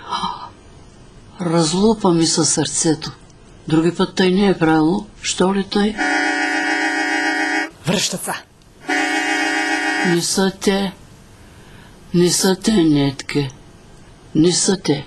Разлупа ми със сърцето. Други път тъй не е правило. Що ли тъй? Връщат се. Не са те. Не са те, Нетке. Не са те.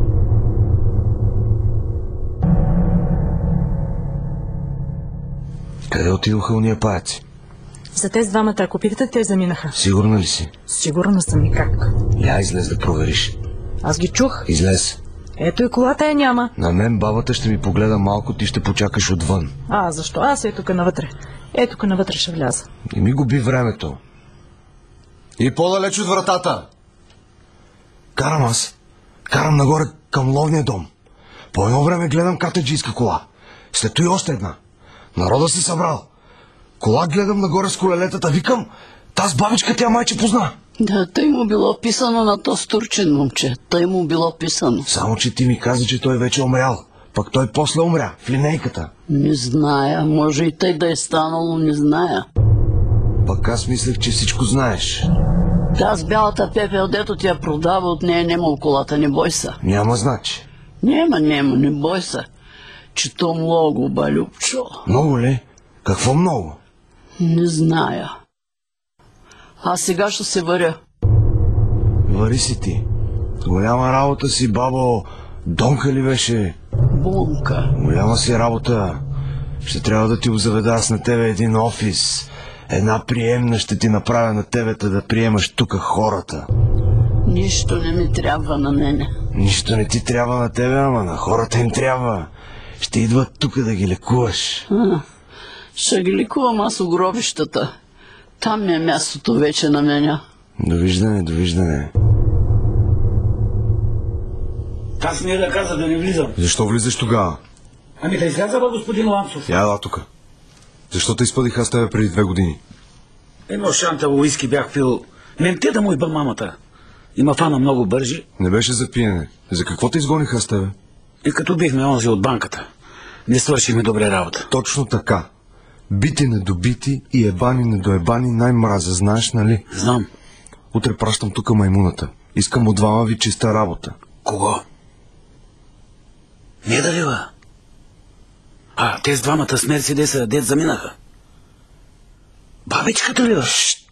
Къде отидоха уния паяци? За тези двамата, ако питате, те заминаха. Сигурна ли си? Сигурна съм и как. Я излез да провериш. Аз ги чух. Излез. Ето и колата я няма. На мен бабата ще ми погледа малко, ти ще почакаш отвън. Защо? Аз е тук навътре. Тук навътре ще вляза. И ми губи времето. И по-далеч от вратата. Карам аз. Карам нагоре към ловния дом. По едно време гледам катеджийска кола. След това и още една. Народа се събрал. Кола гледам нагоре с колелетата. Викам, таз бабичка тя майче позна. Да, тъй му било писано на то стурчен момче. Тъй му било писано. Само, че ти ми каза, че той вече умрял. Пък той после умря в линейката. Не зная. Може и тъй да е станало, не зная. Пък аз мислех, че всичко знаеш. Таз бялата пепел, дето ти я продава, от нея нема колата, не бой се. Няма значи. Нема, не бой се. Че то много, балюбчо. Много ли? Какво много? Не зная. Аз сега ще се варя. Вари си ти. Голяма работа си, бабо. Донка ли беше? Бунка. Голяма си работа. Ще трябва да ти обзаведа аз на тебе един офис. Една приемна ще ти направя на тебе, да приемаш тук хората. Нищо не ми трябва на мене. Нищо не ти трябва на тебе, ама на хората им трябва. Ще идват тук да ги лекуваш. Ще ги лекувам аз у гробищата. Там ми е мястото вече на мене. Довиждане, довиждане. Аз ми да каза да не влизам. Защо влизаш тогава? Ами да изляза, господин Ланцов. Я да тук. Защо те изпъдих аз тебе преди 2 години? Едно шантаво уиски бях пил. Менте да му иба мамата. Има фана много бържи. Не беше за пиене. За какво те изгоних аз тебе? И като бихме онзи от банката. Не свършихме добре работа. Точно така. Бити недобити и ебани недоебани най-мраза, знаеш, нали? Знам. Утре пращам тук маймуната. Искам от двама ви чиста работа. Кого? Не да лива. Тези двамата с Мерцедеса дет заминаха. Бабичката ли?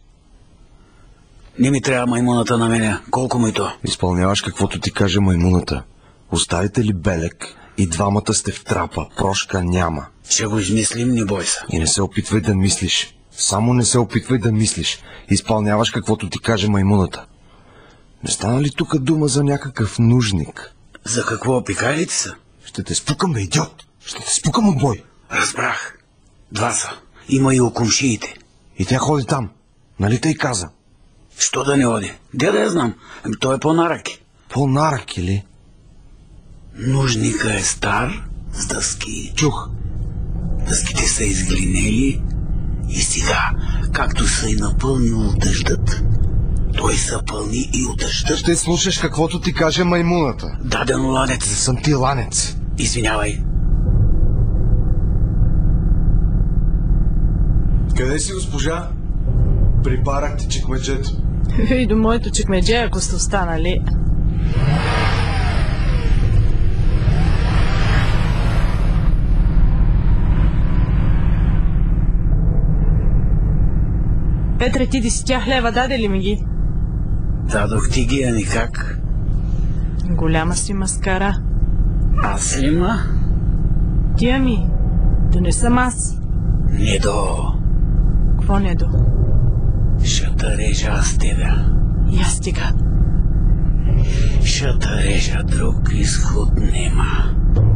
Не ми трябва маймуната на мене. Колко му и то? Изпълняваш каквото ти каже маймуната. Оставите ли белек и двамата сте в трапа. Прошка няма. Ще го измислим, не бой се. И не се опитвай да мислиш. Само не се опитвай да мислиш. Изпълняваш каквото ти каже маймуната. Не стана ли тук дума за някакъв нужник? За какво пикалите са? Ще те спукам, бе, идиот! Ще те спукам от бой! Разбрах. 2 са. Има и у комшиите. И тя ходи там. Нали те й каза? Що да не ходи? Де да я знам? Той е по-нараки. По-нараки ли? Нужника е стар с дъски. Чух. Дъските са изглинели и сега, както са и напълнил дъждът, той са пълни и от дъждът. Ще слушаш каквото ти каже маймуната. Дадено, ланец. Съм ти ланец. Извинявай. Къде си, госпожа? Припарах ти чекмеджето. И до моето чекмедже, ако сте останали. Петре, ти си тя хлева, даде ли ми ги? Дадох ти ги, а никак. Голяма си маскара. Аз ли ма? Тия ми. Да не съм аз. Не до. Какво не до? Ще те режа аз тебе. И аз стига. Ще те режа, друг изход нема.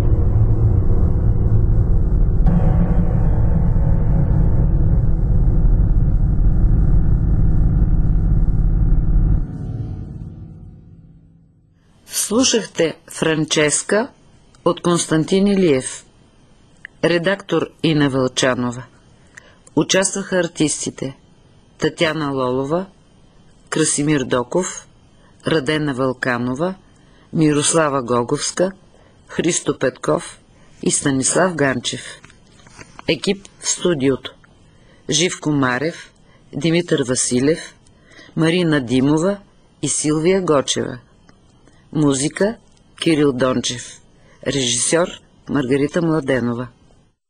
Слушахте Франческа от Константин Илиев. Редактор Ина Вълчанова. Участваха артистите Татяна Лолова, Красимир Доков, Радена Вълканова, Мирослава Гоговска, Христо Петков и Станислав Ганчев. Екип в студиото: Живко Марев, Димитър Василев, Марина Димова и Силвия Гочева. Музика: Кирил Дончев. Режисьор: Маргарита Младенова.